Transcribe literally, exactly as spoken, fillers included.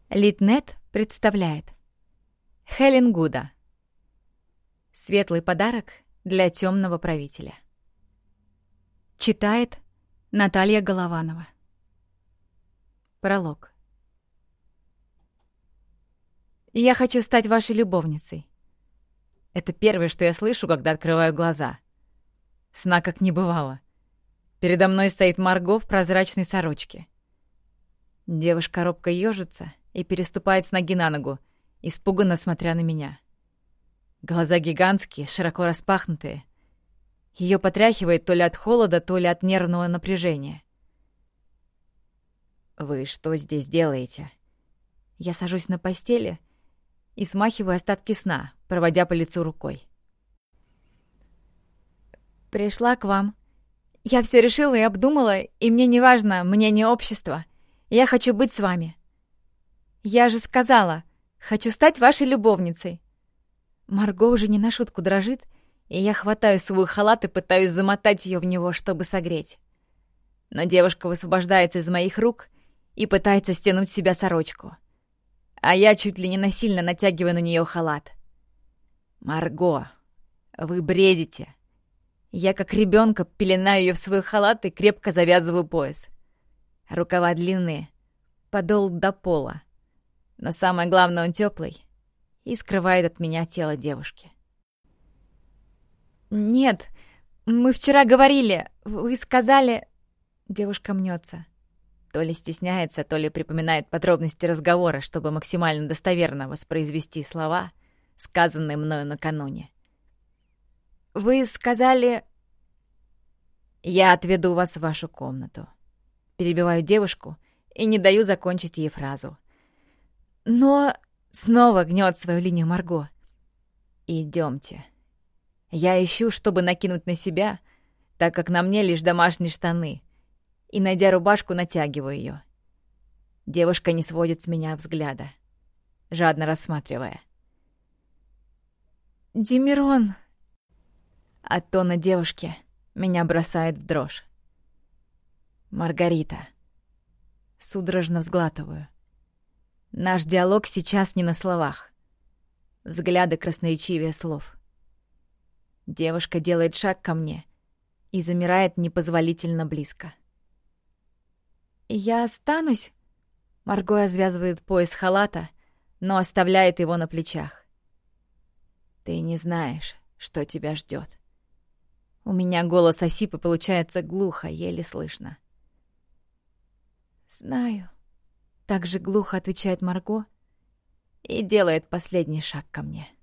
Литнет представляет Хелен Гуда. Светлый подарок для темного правителя. Читает Наталья Голованова. Пролог. Я хочу стать вашей любовницей. Это первое, что я слышу, когда открываю глаза. Сна как не бывало. Передо мной стоит Марго в прозрачной сорочке. Девушка робко ёжится и переступает с ноги на ногу, испуганно смотря на меня. Глаза гигантские, широко распахнутые. Ее потряхивает то ли от холода, то ли от нервного напряжения. «Вы что здесь делаете?» Я сажусь на постели и смахиваю остатки сна, проводя по лицу рукой. «Пришла к вам. Я все решила и обдумала, и мне не важно мнение общества. Я хочу быть с вами. Я же сказала, хочу стать вашей любовницей». Марго уже не на шутку дрожит, и я хватаю свой халат и пытаюсь замотать ее в него, чтобы согреть. Но девушка высвобождается из моих рук и пытается стянуть с себя сорочку. А я чуть ли не насильно натягиваю на нее халат. «Марго, вы бредите!» Я, как ребенка, пеленаю ее в свой халат и крепко завязываю пояс. Рукава длинные, подол до пола. Но самое главное, он теплый и скрывает от меня тело девушки. «Нет, мы вчера говорили, вы сказали...» Девушка мнется. То ли стесняется, то ли припоминает подробности разговора, чтобы максимально достоверно воспроизвести слова, сказанные мною накануне. «Вы сказали...» «Я отведу вас в вашу комнату». Перебиваю девушку и не даю закончить ей фразу. «Но...» — снова гнет свою линию Марго. «Идемте. Я ищу, чтобы накинуть на себя, так как на мне лишь домашние штаны, и, найдя рубашку, натягиваю ее. Девушка не сводит с меня взгляда, жадно рассматривая. «Димирон!» От тона девушки меня бросает в дрожь. «Маргарита!» Судорожно взглатываю. Наш диалог сейчас не на словах. Взгляды красноречивее слов. Девушка делает шаг ко мне и замирает непозволительно близко. «Я останусь?» Марго развязывает пояс халата, но оставляет его на плечах. «Ты не знаешь, что тебя ждет». У меня голос осип и получается глухо, еле слышно. «Знаю», — так же глухо отвечает Марго и делает последний шаг ко мне.